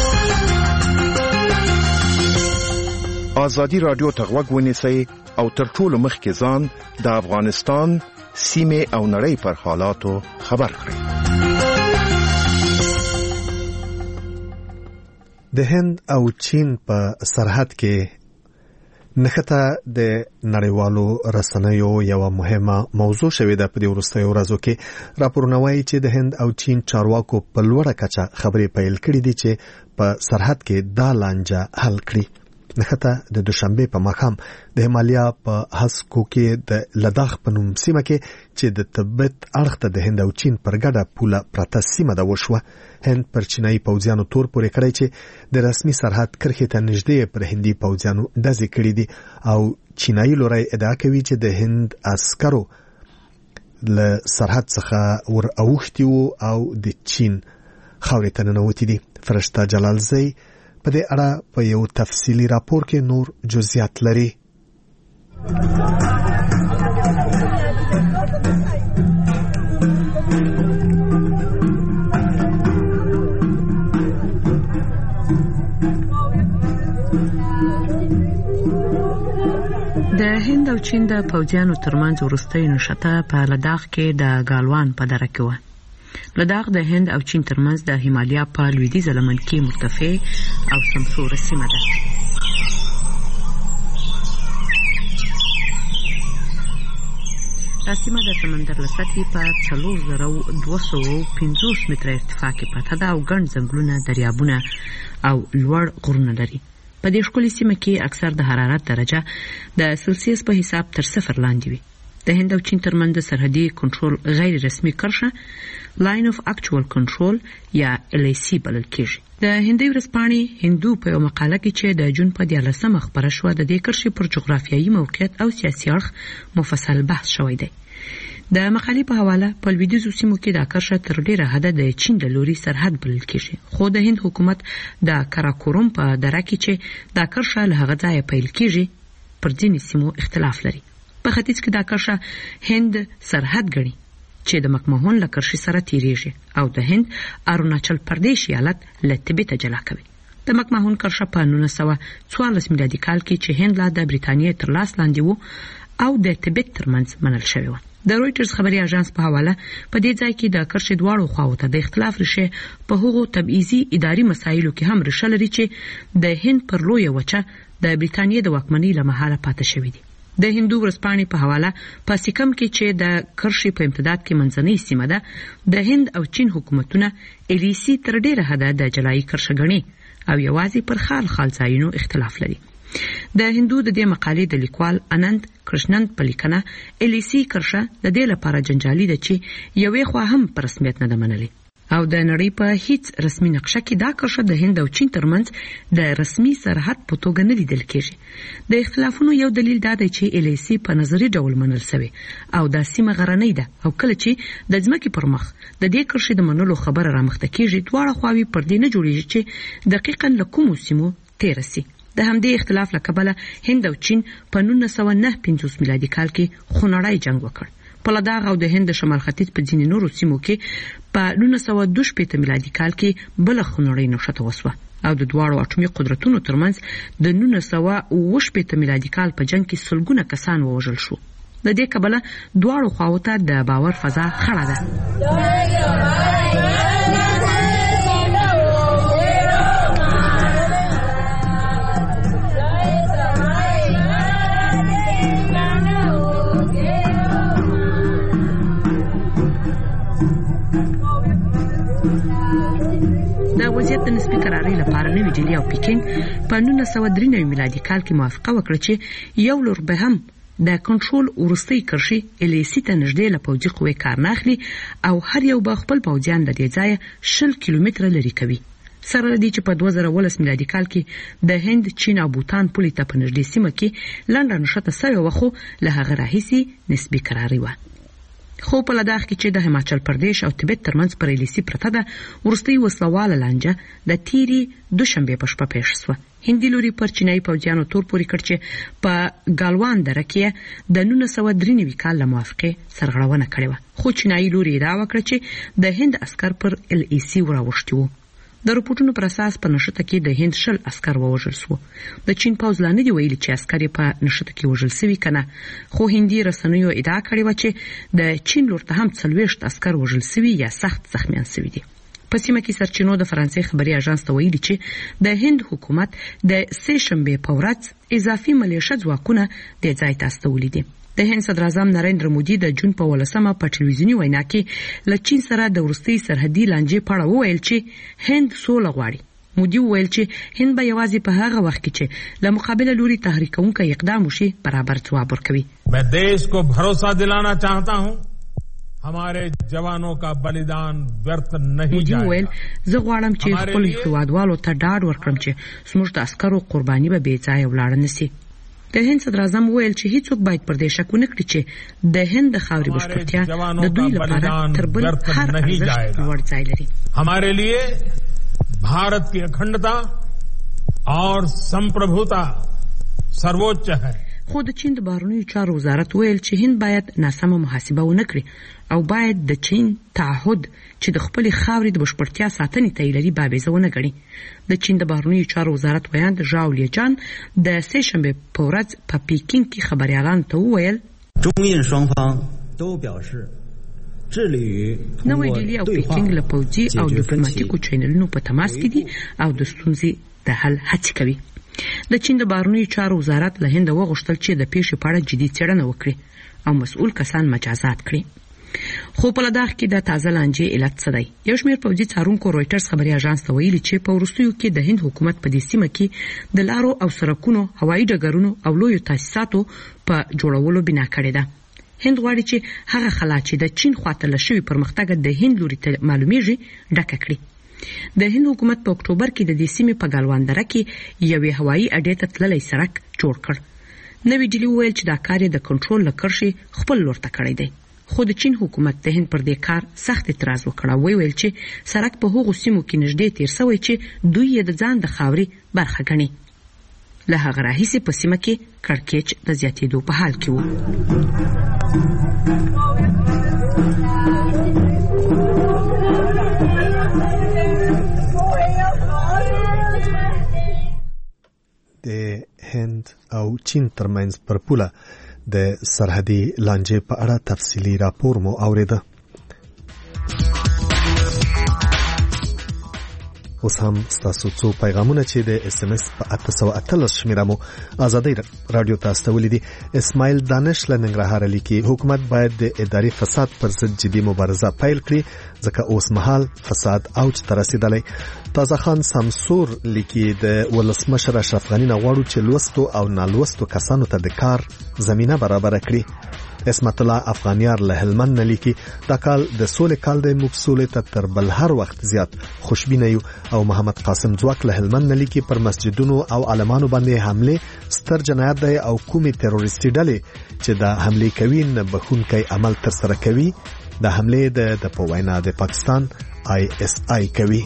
ازادي راډیو ته غوږ ونیسئ او تر ټولو مخکې ځان د افغانستان سیمې او نړۍ پر حالاتو خبر کړئ. د هند او چین په سرحد کې نښته د نړیوالو رسنیو یو مهمه موضوع شوې ده. په دې وروستیو ورځو کې راپورونه وایي چې د هند او چین چارواکو په لوړه کچه خبرې پیل کړې دي چې په سرحد کې دا لانجه حل کړي. نښته د دوشنبه په ماښام د همالیا په هسکو کې د لداخ په نوم سیمه کې چې د تبت اړخ ته د هند او چین پر ګډه پوله پرته سیمه ده وشوه. هند پر چینایي پوځیانو تور پورې کړی چې د رسمي سرحد کرښې ته نږدې پر هندي پوځیانو ډزې کړې دي او چینایي لوری ادعا کوي چې د هند عسکرو له سرحد څخه ور اوښتي وو او د چین خاورې ته ننوتي دي. فرشته جلالزی په دې اړه په یو تفصیلي راپور کې نور جزئیات لري. د هند او چین د پوځیانو ترمنځ وروستۍ نښته په لداخ کې د ګالوان په دره کې وه. لداخ د هند او چین ترمنځ د هیمالیا په لویدیځه لمن کې مرتفع او سمسوره سیمه ده. دا سیمه د سمندر له سطحې په څلور زره دوه سوه پنځوس متره ارتفاع کې پرته ده او ګڼ ځنګلونه، دریابونه او لوړ غرونه لري. په دې ښکلې سیمه کې اکثر د حرارت درجه د سلسیس په حساب تر صفر لاندې وي. د هند او چین ترمنځ د سرحدي کنټرول غیر رسمي کرښه لاین اف اکچوال کنټرول یا ال ای سی بلل کېږي. د هندي ورځپاڼې هندو په یو مقاله کې چې د جون په دیارلسمه خپره شوه د دې کرښې پر جغرافیایي موقعیت او سیاسي اړخ مفصل بحث شوی دی. د مقالې په حواله په لویدیځو سیمو کې دا کرښه تر ډیره حده د چین د لوري سرحد بلل کېږي، خو د هند حکومت د کراکورم په دره کې چې دا کرښه له هغه ځایه پیل کېږي پر ځینې سیمو اختلاف لري. په ختیځ کې دا کرښه هند سرحد ګڼي چې د مکمهون له کرښې سره تیریږي او د هند اروناچل پردیش ایالت له تبته جلا کوي. د مکمهون کرښه په نولس سوه څوارلس میلادي کال کې چې هند لا د بریتانیې تر لاس لاندې وو او د تبت ترمنځ منل شوی و. د رویټرز خبري اژانس په حواله په دې ځای کې د کرښې دواړو خواو ته د اختلاف ریښې په هغو تبعیضي اداري مسایلو کې هم ریښه لري چې د هند پر لویه وچه د بریتانیې د واکمنۍ له مهاله پاتې شوي دي. د هندو ورځپاڼې په حواله په سیکم کې چې د کرښې په امتداد کې منځنۍ سیمه ده، د هند او چین حکومتونه ال ای سی تر ډیره حده د جلایي کرښه ګڼي او یوازې پر خال خال ځایونو اختلاف لري. د هندو د دې مقالې د لیکوال انند کرشنند په لیکنه ال ای سی کرښه د دې لپاره جنجالي ده چې یوې خوا هم په رسمیت نه ده منلې او د نړۍ په هیڅ رسمي نقشه کې دا کرښه د هند او چین ترمنځ د رسمي سرحد په توګه نه لیدل کېږي. د اختلافونو یو دلیل دا دی چې ال ای سی په نظري ډول منل شوی او دا سیمه غرنۍ ده او کله چې د ځمکې پر مخ د دې کرښې د منلو خبره رامخته کېږي دواړه خواوې پر دې نه جوړیږي چې دقیقاً له کومو سیمو تېر شي. د همدې اختلاف له کبله هند او چین په نولس سوه نهه پنځوس میلادي کال کې خونړی جنگ وکړ. په لدغه او د هند شمال ختیځ په ځینې نورو سیمو کې په نولس سوه دوه شپېته میلادي کال کې بل خونړی نښته وسوه او د دواړو اټومي قدرتونو ترمنځ د نولس سوه اوه شپېته میلادي کال په جنگ کې سلګونه کسان ووژل شو. د دې کبله دواړو خواو ته د باور فضا خړه ده. د وضعیت د نسبي قرارۍ لپاره نوي ډیلي او پیکینګ په نولس سوه درې نوي میلادي کال کې موافقه وکړه چې یو لور به هم د کنټرول وروستۍ کرښې ال ای سی ته نږدې له پوځي قوې کار نه اخلي او هر یو به خپل پوځیان د دې ځایه شل کیلومتره لرې کوي. سره له دې چې په دوه زره اوولس میلادي کال کې د هند چین او بوتان پولې ته په نږدې سیمه کې لنډه نښته سوې وه خو له هغه راهیسې نسبي قرارۍ وه. خو په لداخ کې چې د هیماچل پردیش او تبت ترمنځ پر ال ای سی پرته ده وروستۍ وسلواله لانجه د تیري دوشنبې په شپه پیښ شوه. هندي لوري پر چینایي پوځیانو تور پورې کړ چې په ګالوان دره کې د نولس سوه درې نوي کال له موافقې سرغړونه کړې وه خو چینایي لوري ادعا وکړه چې د هند عسکر پر ال ای سی راوښتي وو. د رپورټونو پر اساس په نښته کې د هند شل عسکر ووژل شو. د چین پوځ لا نه دی ویلي چې عسکر یې په نښته کې وژل شوي که نه خو هندي رسنیو ادعا کړې وه چې د چین لور ته هم څلوېښت عسکر وژل شوي یا سخت زخمیان شوي دي. په سیمه کې سرچینو د فرانسې خبري اژانس ته ویلي چې د هند حکومت د سې شنبې په ورځ اضافي ملیشه ځواکونه دې ځای ته استولي دي. د هند صدر اعظم نریندر مودي د جون په ولسمه په ټلویزیوني وینا کې له چین سره د وروستۍ سرحدي لانجې په اړه وویل چې هند سوله غواړي. مودي وویل چې هند به یوازې په هغه وخت کې چې له مقابله لوري تحریکونکی اقدام وشي برابر ځواب ورکوي. मैं देश को भरोसा दिलाना चाहता हूं हमारे जवानों का बलिदान व्यर्थ नहीं जाएगा. مودي وویل زه غواړم چې خپل هیوادوالو ته ډاډ ورکړم چې زموږ د عسکرو قرباني به بې ځایه ولاړه نه شي. د هند صدر اعظم ویل چې هیڅوک باید پر دې شک ونه کړي چې د هند د خاورې بشپړتیا د دوی لپاره تر بل هر ارزښت لوړ ځای لري. हमारे लिए भारत की अखंडता और संप्रभुता सर्वोच्च है. خو د چین د بهرنیو چارو وزارت ویل چې هند باید ناسمه محاسبه ونه کړي او باید د چین تعهد چې د خپلې خاورې د بشپړتیا ساتنې ته یې لري بابیزه ونه ګڼي. د چین د بهرنیو چارو وزارت ویاند ژاو لیجان د سې شنبې په ورځ په پیکینګ کې خبریالانو ته وویل نوې ډیلي او پیکینګ له پوځي او ډیپلوماتیکو چینلونو په تماس کې دي او د ستونزې د حل هڅې کوي. د چین د بهرنیو چارو وزارت له هند وغوښتل چې د پیښې په اړه جدي څېړنه وکړي او مسؤل کسان مجازات کړي. خو په لدغ کې د تازه لانجې علت څه دی؟ یو شمېر پوځي څارونکو رویټرز خبري اژانس ته ویلي چې په وروستیو کې د هند حکومت په دې سیمه کې د لارو او سړکونو، هوایي ډګرونو او لویو تاسیساتو په جوړولو بنا کړې ده. هند غواړي چې هغه خلا چې د چین خواته له شوي پرمختګ د هند لوري ته معلومیږي ډکه کړي. د هند حکومت په اکتوبر کې د دې سیمې په ګالوان دره کې یوې هوایي اډې ته تللی سړک جوړ کړ. نوي ډیلي وویل چې دا کار یې د کنټرول له کرښې خپل لور ته کړی دی. خو د چین حکومت د هند پر دې کار سخت اعتراض وکړ او ویل چې سړک په هغو سیمو کې نږدې تیر شوی چې دوی یې د ځان د خاورې برخه ګڼي. له هغه راهیسې په سیمه کې کړکېچ د زیاتېدو په حال کې و. د هند او چین ترمنځ پر پوله د سرحدي لانجې په اړه تفصیلي راپور مو اوریده. اوس هم ستاسو څو پیغامونه چې د اس ام اس په اته سوه اتلس شمیره مو ازادي رادیو ته استولې دي. اسماعیل دانش له ننګرهار لیکي حکومت باید د اداري فساد پر ضد جدي مبارزه پیل کړي ځکه اوس مهال فساد اوج ته رسیدلی. تازه خان سمسور لیکي د ولسمشر اشرف غنی نه غواړو چې لوستو او نالوستو کسانو ته د کار زمينه برابر کړي. اسمت الله افغانیار له هلمند لیکي دا کال د سولې کال د مفصول ته تر بل هر وخت زیات خوشبینه یو. او محمد قاسم ځواک له هلمند لیکي پر مسجدونو او علمانو باندې حمله ستر جنایت دی او کومي تروریستي ډلې چې دا حمله کوي نه بخونکي عمل تر سره کوي. دا حمله د د په وینا د پاکستان آی اس آی کوي.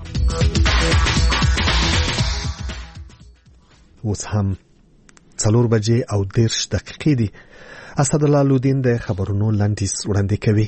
اوس هم څلور بجې او دیرش دقیقې دي. اسدالله لودین د خبرونو لاندیز وړاندې کوي.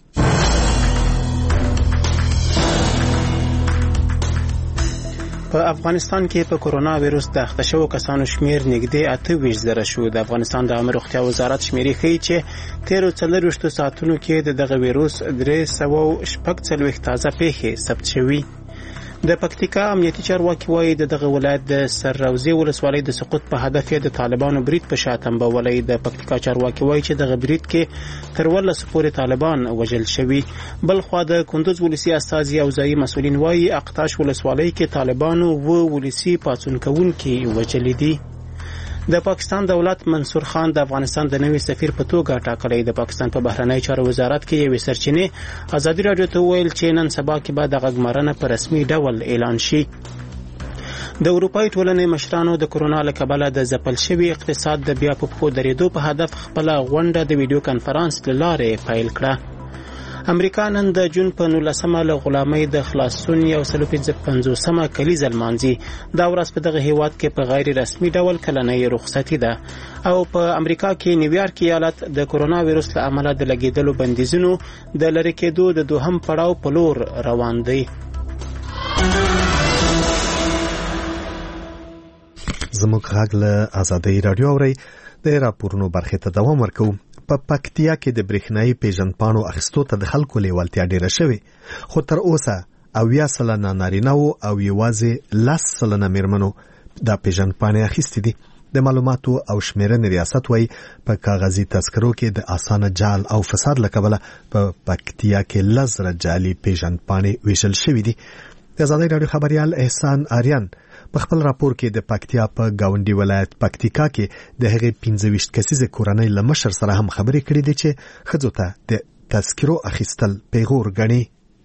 په افغانستان کې په کورونا وایروس د اخته شوو کسانو شمیر نږدې اته ویشت زره شو. د افغانستان د عامه روغتیا وزارت شمیرې ښیي چې تیرو څلوېښتو ساعتونو کې د دغه وایروس درې سوه شپږ څلوېښت تازه پیښې ثبت شوي. د پکتیکا امنیتي چارواکي وایي د دغه ولایت د سرروزي ولسوالۍ د سقوط په هدف د طالبانو برید په شاتم بولۍ. د پکتیکا چارواکي وایي چې دغه برید کې تر ولس پورې طالبان وژل شوي. بل خو د کندوز ولسی استازي او ځایي مسؤلین وایي اقتاش ولسوالۍ کې طالبانو و ولسی پاڅون کوونکي وژل دي. د پاکستان دولت منصور خان د افغانستان د نوي سفیر په توګه ټاکلی. د پاکستان په بهرنی چارو وزارت کې یوې سرچینې ازادي رادیو ته وویل چې نن سبا کې به د غږمرنه په رسمي ډول اعلان شي. د اروپای ټولنې مشرانو د کرونا له کبله د ځپل شوي اقتصاد د بیا په پښو درېدو په هدف خپله غونډه د ویډیو کنفرانس له لارې پیل کړه. امریکا نن د جون په نولسمه له غلامۍ د خلاصون یو سل پنځه پنځوسمه کلیزه لمانځي. دا ورځ په دغه هیواد کې په غیر رسمي ډول کلنۍ رخصتي ده. او په امریکا کې نیویارک ایالت د کورونا وایروس له امله د لګیدلو بندیزونو د لری کېدو د دوهم پړاو په لور روان دی. زموږ غږ له ازادي رادیو اوري د راپورونو برخه ته دوام ورکوم. په پکتیا کې د برېښنايي پیژندپاڼو اخیستو ته د خلکو لیوالتیا ډیره شوې، خو تر اوسه اویا سلنه نارینه او یوازې لس سلنه میرمنو دا پیژندپاڼې اخیستې دي. د معلوماتو او شمیرنې ریاست وایي په کاغذي تذکرو کې د اسانه جال او فساد له کبله په پکتیا کې لس زره جعلي پیژندپاڼې ویشل شوې دي. د ازادي راډیو خبريال احسان آریان په خپل راپور کې د پکتیا په گاونډي ولایت پکتیکا کې د هغې پنځه ویشت کسیزه کورنۍ له مشر سره هم خبرې کړې دي چې ښځو ته د تذکرو اخیستل پیغور ګڼي.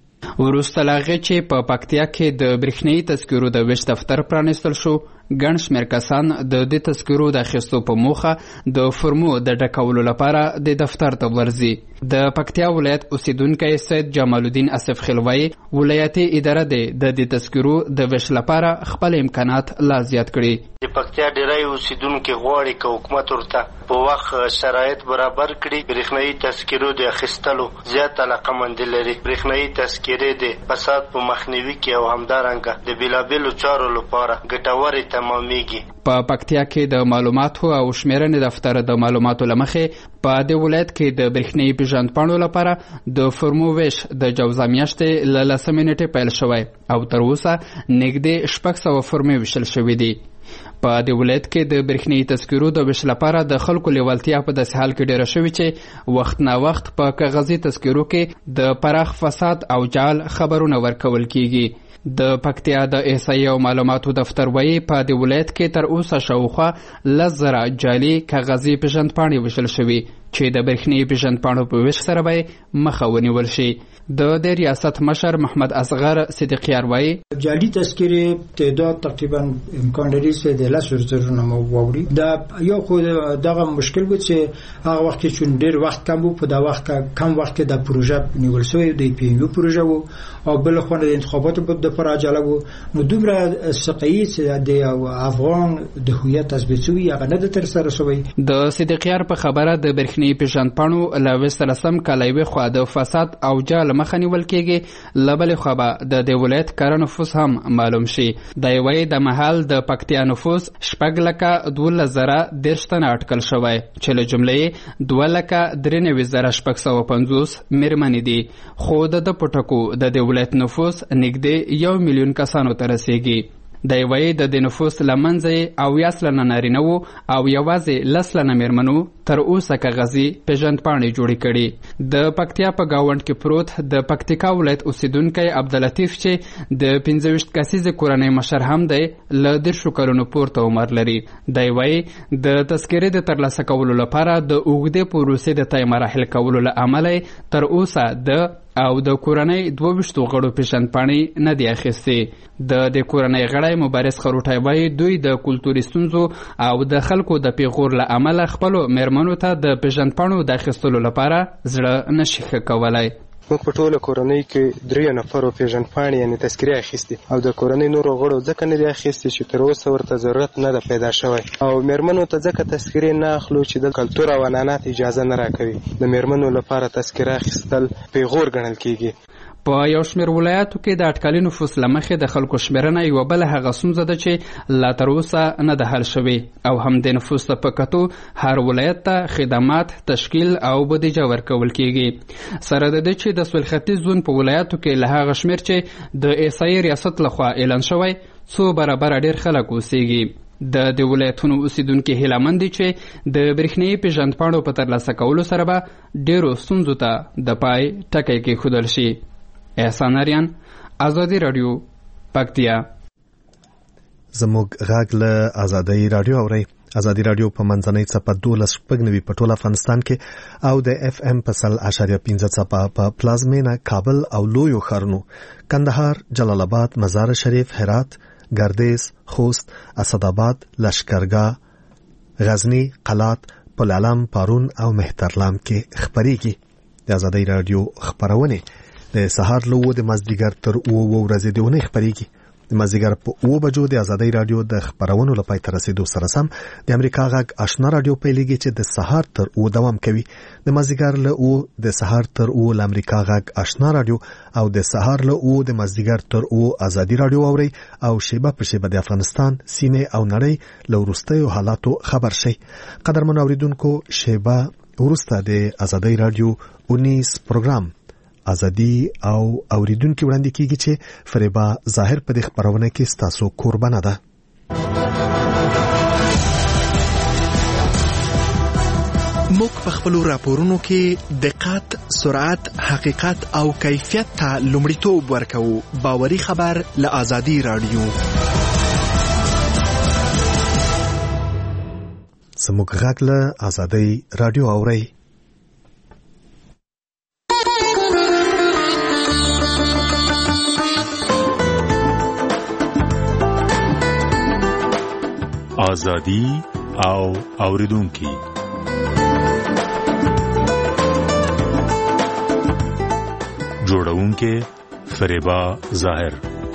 وروسته له هغې چې په پکتیا کې د برېښنایي تذکرو د ویش دفتر پرانیستل شو، ګڼ شمېر کسان د دې تذکرو د اخیستو په موخه د فرمو د ډکولو لپاره د دفتر ته ورځي. د پکتیا ولایت اوسیدونکی سید جمال الدین اسف خلوی ولایتي اداره د دې تذکرو د ویش لپاره خپل امکانات لا زیات کړي. د پکتیا ډیری اوسیدونکو غواړي چې حکومت ورته په وخت شرایط برابر کړي. برېښنایي تذکرو د اخیستلو زیات علاقمند لري. برېښنایي تذکرې د فساد په مخنیوي کې او همدارنګه د بیلابیلو چارو لپاره ګټورې تمامېږي. په پکتیا کې د معلوماتو او شمیرنې دفتر د معلوماتو لمخې په دې ولایت کې د برېښنایي پیژندپاڼو لپاره د فرمو ویش د جوزا میاشتې له لسمې نیټې پیل شوی او تر اوسه نږدې شپږ سوه فرمې ویشل شوي دي. په دې ولایت کې د برېښنایي تذکرو د ویش لپاره د خلکو لیوالتیا په داسې حال کې ډیره شوې چې وخت نا وخت په کاغذي تذکرو کې د پراخ فساد او جعل خبرونه ورکول کیږي. د پکتیا د احصایې او معلوماتو دفتر وایي په دې ولایت کې تر اوسه شاوخوا لس زره جعلي کاغذي پیژندپاڼې ویشل شوي چې د برېښنایي پیژندپاڼو په ویش سره به مخه ونیول شي. د دې ریاست مشر محمد اصغر صدیقیار وایي جعلي تذکرې تعداد تقریبا امکان لري چې د لسو زرو نه واوړي. دا یو خو دغه مشکل و چې هغه وخت کې چون ډېر وخت کم و، په دا وخت کم وخت کې د پروژه نیول شوی د پی ام یو پروژه و او بل خو د انتخاباتو په لپاره عجله و. نو دومره سقیه چې د افغان د هویت تثبیت شوی هغه نه د تر سره شوی. د صدیقیار په خبره د برېښنایي برېښنایي پیژندپاڼو له ویستلسم کال یوې خوا د فساد او جال مخه نیول کېږي، له بلې خوا به د دې ولایت کره نفوس هم معلوم شي. د یوې د مهال د پکتیا نفوس شپږ لکه دولس زره دېرش تنه اټکل شوی، چې له جملې دوه لکه درې نوي زره شپږ سوه پنځوس مېرمنې دي، خو د ده په ټکو د دې ولایت نفوس نږدې یو میلیون کسانو ته رسیږي. د یوې د دې نفوس له منځه اویا سلنه نارینه وو او یوازې لس سلنه مېرمنو تر اوسه کاغذي پیژندپاڼې جوړې کړي. د پکتیا په ګاونډ کې پروت د پکتیکا ولایت اوسیدونکی عبداللطیف چې د پنځه ویشت کسیزې کورنۍ مشر هم دی، له دېرشو کلونو پورته عمر لري. دی وایي د تذکرې د ترلاسه کولو لپاره د اوږدې پروسې د طی مراحل کولو له امله تر اوسه د او د کورنۍ دوه ویشتو غړو پیژندپاڼې نه دي اخیستې. د دې کورنۍ غړی مبارز خروټی وایي دوی د کلتوري ستونزو او د خلکو د پیغور له امله خپلو مېرمنو ته د پیژندپاڼو د اخیستلو لپاره زړه نشي ښه کولی. موږ په ټوله کورنۍ کې درې نفرو پیژندپاڼې یعنې تذکرې اخیستې او د کورنۍ نورو غړو ځکه نه دي اخیستې چې تر اوسه ورته ضرورت نه ده پیدا شوی، او مېرمنو ته ځکه تذکرې نه اخلو چې د کلتور او عنعنات اجازه نه راکوي. د مېرمنو لپاره تذکره اخیستل پیغور ګڼل کېږي. په یو شمېر ولایاتو کې د اټکلي نفوس له مخې د خلکو شمېرنه یوه بله هغه ستونزه ده چې لا تر اوسه نه ده حل شوې، او همدې نفوس ته په کتو هر ولایت ته خدمات، تشکیل او بودیجه ورکول کېږي. سره د دې چې د سویل ختیځ زون په ولایاتو کې له هغه شمېر چې د احصایې ریاست لخوا اعلان شوی څو برابره ډېر خلک اوسیږي. د دې ولایتونو اوسیدونکي هیلهمند دي چې د برېښنایي پیژندپاڼو په ترلاسه کولو سره به ډېرو ستونزو ته د پای ټکی کېښودل شي. احسان اریان، ازادي راډیو، پکتیا. زموږ غږ له ازادي راډیو اورئ. ازادي راډیو په منځنۍ څپه دولس شپږ نوي په ټول افغانستان کې او د اف ام په سل اشاریه پنځه څپه په پلازمینه کابل او لویو ښارونو کندهار، جلال آباد، مزار شریف، هرات، ګردیز، خوست، اسداباد، لشکرګاه، غزنی، قلات، پل علم، پارون او مهترلام کې خپرېږي. د ازادي راډیو خپرونې د سهار له اوه د مازدیګر تر اوه ورځې د اونۍ خپرېږي. د مازدیګر په اوه بجو د ازادي راډیو د خپرونو له پای ته رسېدو سره سم د امریکا غږ آشنا راډیو پیلېږي چې د سهار تر اوه دوام کوي. د مازدیګر له اوه د سهار تر اوه له امریکا غږ آشنا راډیو او د سهار له اوه د مازدیګر تر اوه ازادي راډیو اورئ او شیبه په شیبه د افغانستان، سیمې او نړۍ له وروستیو حالاتو خبر شئ. قدرمن اوریدونکو، شیبه وروسته د ازادي راډیو اونیس پروګرام ازادي او اوریدونکو وړاندې کیږي چې فریبا ظاهر په دې خبرونه کې ستاسو قربانه ده. موږ په خپلو راپورونو کې دقت، سرعت، حقیقت او کیفیت ته لومړیتوب ورکوو. باوري خبر له ازادي راډیو. زموږ غږ له ازادي راډیو اورئ. ازادي او اوریدونکي. جوړونکي فریبا ظاهر.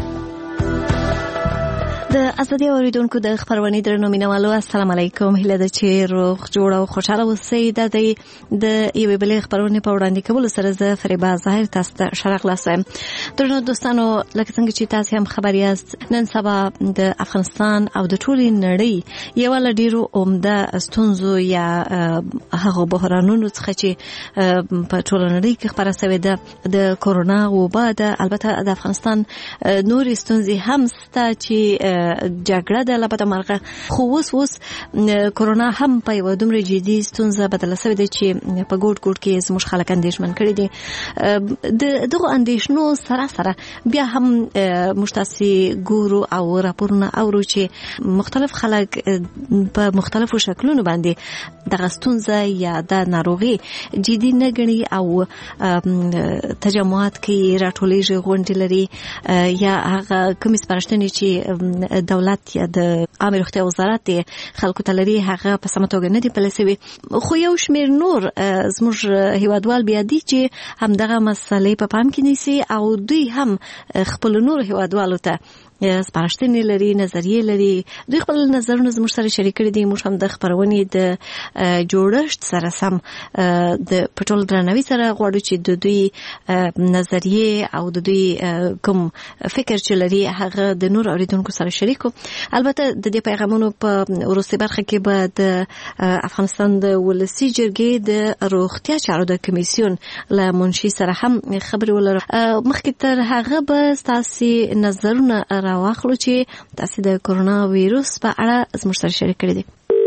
د ازادي اوریدونکو د خبرونې درنو مینوالو، السلام علیکم. هیله ده چې روغ جوړ او خوشاله اوسئ. د دې د یوې بلې خبرونې په وړاندې کولو سره زه فریبا ظاهر تاسو ته ښه راغلاست وایم. درنو دوستانو، لکه څنګه چې تاسو هم خبر یاست، نن سبا د افغانستان او د ټولې نړۍ یوه له ډېرو عمده ستونزو یا هغو بحرانونو څخه چې په ټوله نړۍ کې خپره سوې ده د کورونا وبا ده. البته د افغانستان نورې ستونزې هم شته چې جګړه د لپاره مرغه، خو اوس اوس کورونا هم په یو دومره جدي ستونزه بدله شوې ده چې په ګوټ ګوټ کې زموږ خلک اندېښمن کړي دي. د دغو اندېښنو سره سره بیا هم موږ تاسې ګورو او راپورونه اورو چې مختلف خلک په مختلفو شکلونو باندې دغه ستونزه یا د ناروغي جدي نه ګڼي او تجمعات کې راټولیږي، غونډې لري، یا هغه کومې سپارښتنې چې دولت یا د عامه روغتیا وزارت خلکو ته لري هغه په سمه توګه نه دي پلي شوي. خو یو شمېر نور زموږ هیوادوال بیا دي چې همدغه مسلې په پام کې نیسي او دوی هم خپلو نورو هیوادوالو ته سپارښتنې لري، نظریې لري. دوی خپل نظرونه زموږ سره شریک کړي دي. موږ هم د خپرونې د جوړښت سره سم د پټول درناوي سره غواړو چې د دوی نظریې او د دوی کوم فکر چې لري هغه د نور اوریدونکو سره شریک کړو. البته د دې پیغامونو په وروستۍ برخه کې به د افغانستان د ولسي جرګې د روغتیا چارو د کمیسیون له منشي سره هم خبرې ولرو. مخکې تر هغه به ستاسو نظرونه راواخلو چې تاسو د کرونا وایروس په اړه زموږ سره شریک کړي دي.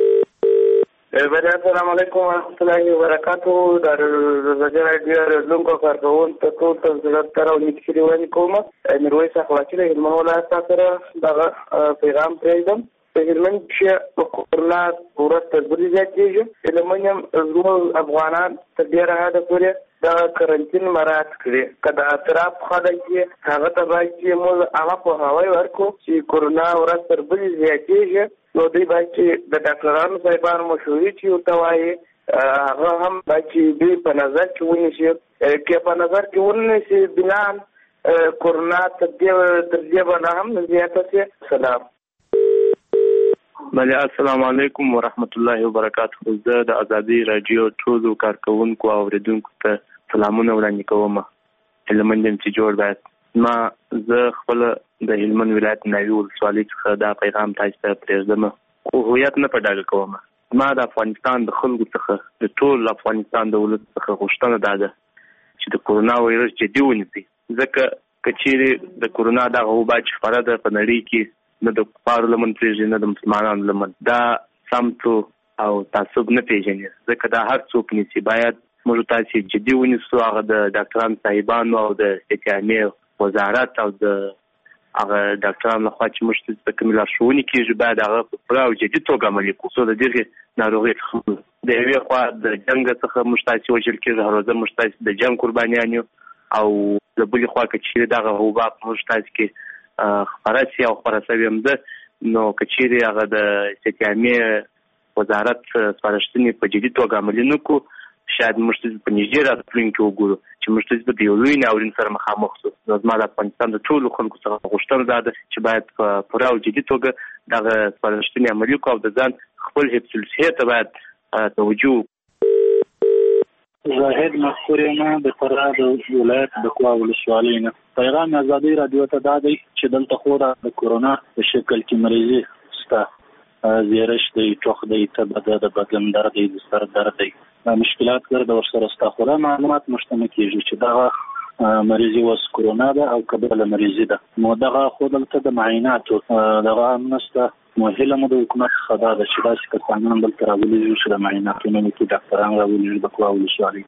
السلام علیکم ورحمۃ اللہ وبرکاتہ. د رادیو رادیو کارکون ته ټول تاسو ته راوړل وایي کوم میرویس اخلاقی له هلمند ولایت سره دغه پیغام پرېږدم. په هلمند کې کرونا ورته تدبیر زیاتېږي. هلمند زموږ افغانان تر ډېره حده پورې د کرنټین مراعات کړي. کله اطراف خلک هغه ته باید چې موږ هغه په هوای ورکو چې کرونا ورته تدبیر زیاتېږي. نو دوی باید چې د ډاکټرانو صاحبانو مشورې چې ورته وایي هغه هم باید چې دوی په نظر کې ونیسي. که په نظر کې ونیسي بنان کرونا تر دې باندې هم زیاته شي. سلام. بله السلام علیکم ورحمت الله وبرکاتہ. زه د ازادي رادیو ټولو کارکونکو او اوریدونکو ته سلامونه وړاندې کوم. هلمند چې جوړ باید ما زه خپل د هلمند ولایت ناوی ولسوالۍ څخه دا پیغام تاسو ته پرېږدم. خو هویت نه په ډاګه کوم. ما د افغانستان د خلکو څخه د ټول افغانستان د ولس څخه غوښتنه ده چې د کرونا وایرس جدي ونیسي. ځکه که چیرې د کرونا دغه وبا چې خپره ده په نړۍ کې نه د کفارو لمن پرېږدي نه د مسلمانانو لمن، دا سمتو او تعصب نه پېژني. ځکه دا هر څوک نیسي. باید موږ تاسې جدي ونیسو. هغه د ډاکټرانو صاحبانو او د صحت عامې وزارت او د هغه ډاکټرانو لخوا چې موږ ته د کومې لارښوونې کېږي باید هغه په پوره او جدي توګه عملي کړو. څو د دغې ناروغۍ څخه د یوې خوا د جنګ څخه موږ تاسې وژل کېږي، هر ورځ موږ تاسې د جنګ قربانیان یو، او د بلې خوا که چیرې دغه وبا په موږ تاسې کې خپره سي او خپره سوې هم ده، نو که چیرې هغه د صحت عامې وزارت سپارښتنې په جدي توګه عملي نه کړو، شاید موږ ته په نږدې راتلونکي وګورو چې موږ ته به د یو لوی ناورین سره مخامخ شو. نو زما د افغانستان د ټولو خلکو څخه غوښتنه دا ده چې باید په پوره او جدي توګه دغه سپارښتنې عملي کړو او د ځان خپل حفظ الصحې ته باید توجه وکړو. زاهد مذکور یم د فراه د ولایت د کوا ولسوالۍ نه. پیغام ازادي رادیو ته دا دی چې دلته خو د کرونا په شکل کې مریضي شته، زیرش دی، ټوخ دی، تبه ده، د بدن درد دی، د سر درد دی، مشکلات ګرځي ورسره ستا. خو دا معلومات مشتمل کېږي چې دغه مریضي اوس کرونا ده او که بله مریضي ده. نو دغه خو دلته د معایناتو دغه هم نشته. نو هیله مو د حکومت څخه دا ده چې داسې کسانان دلته راولېږي چې د معایناتونو وکړي، ډاکټران راولېږي د کوا ولسوالۍ.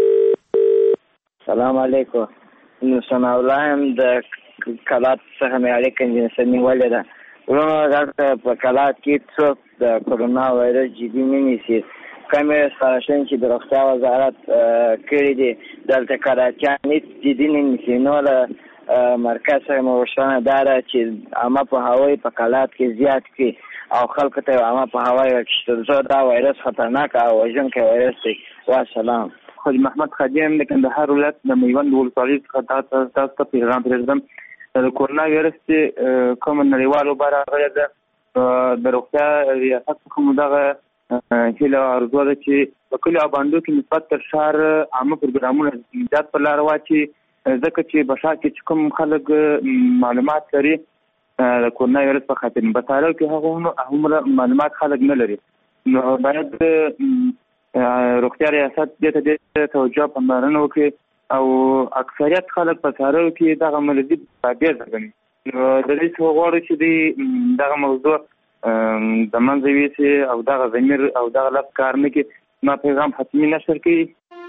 سلام علیکم. نو ثناء الله یم د کلات څخه مې اړیکه نیولې ده. وروڼو دلته په کلات کې څوک د کرونا وایرس جدي نه نیسي. کومې سپارښتنې چې د روغتیا وزارت کړي دي دلته کلاتیان هېڅ جدي نه نیسي. نو له مرکز سره مو غوښتنه دا ده چې عامه پوهاوی په کلات کې زیات کړي او خلکو ته عامه پوهاوی ورکړي تر څو دا وایرس خطرناک او وژونکی وایرس دی. والسلام. خالد محمد خادم د کندهار ولایت د میوند ولسوالۍ څخه تاسو ته پیغام پرېږدم. د کرونا وایرس چې کوم نړیوال وبا راغلی ده، د روغتیا ریاست څخه مو دغه هیله ارزو ده چې په کلیو او بانډو کې نسبت تر ښار عامه پروګرامونه زیات په لاره واچي، ځکه چې په ښار کې چې کوم خلک معلومات لري د کرونا وایرس په خاطر، په ساحل کې هغه هغومره معلومات خلک نه لري. نو باید روغتیا ریاست دې ته ډېر توجه پاملرنه وکړي او اکثریت خلک په ساحلو کې دغه مریضي رابیزه ګڼي. نو د دې څخه غواړو چې دوی دغه موضوع د منځه یوسي او دغه ضمیر او دغه لفظ کار نه کړي. ما پیغام حتمي نشر کړي.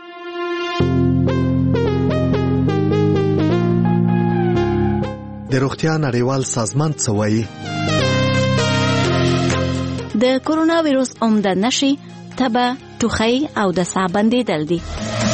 د روغتیا نړیوال سازمان څه وایي؟ د کرونا وایرس عمده نښې تبه، ټوخی او د ساه بندېدل دي.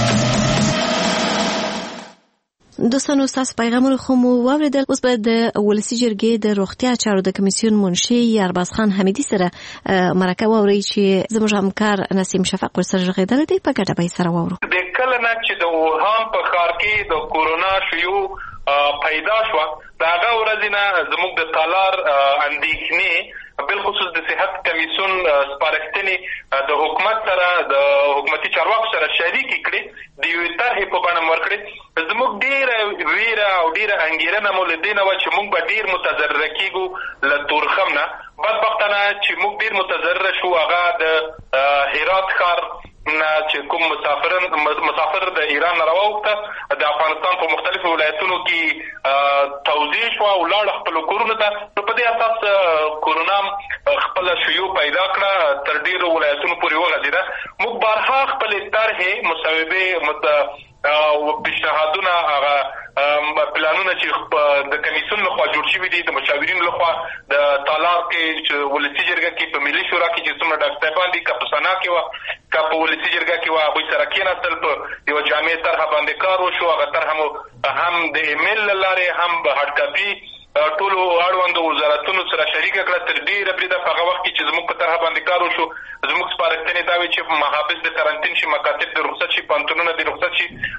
دوستانو ستاسو پیغامونه خو مو واورېدل. اوس به د ولسي جرګې د روغتیا چارو د کمیسیون منشي یارباز خان حمیدي سره مرکه واورئ چې زموږ همکار نسیم شفق ورسره غږېدلی دی. په ګډه به یې سره واورو. د کله نه چې د ووهان په ښار کې د کورونا شیوع پیدا شو دا هغه ورځ نه زموږ د تالار اندېښنې بالخصوص د صحت کمیسیون سپارښتنې د حکومت سره د حکومتي چارواکو سره شریکې کړې د یوې طرحې په بڼه ورکړې. زموږ ډېره ویره او ډېره انګېرنه مو له دې نه وه چې موږ به ډېر متضرره کېږو له تورخم نه. بدبختانه چې موږ ډېر متضرره شو هغه د هرات ښار نه چې کوم مسافرن مسافر د ایران نه راووخته د افغانستان په مختلفو ولایتونو کې توزیع شو او لاړ خپل کورونو ته. نو په دې اساس کورونا خپل شیوع پیدا کړه تر ډیرو ولایتونو پورې وغځېده. موږ بارها خپل طرحې مصوبې او پیشنهادونه هغه پلانونه چې د کمیسیون لخوا جوړ شوي دي د مشاورینو لخوا د تالار کې چې ولسي جرګه کې په ملي شورا کې چې څومره ډاکټر صاحبان دي که په سنا کې وه که په ولسي جرګه کې وه هغوی سره کېناستل په یوه جامع طرحه باندې کار وشو. هغه طرحه مو هم د ایمیل له لارې هم په هارډ کاپي ټولو اړوندو وزارتونو سره شریکه کړه. تر ډېره بریده په هغه وخت کې چې زموږ په طرحه باندې کار وشو زموږ سپارښتنې دا وې چې محافظ د قرنطین شي، مکاتب د رخصت شي، پوهنتونونه د رخصت شي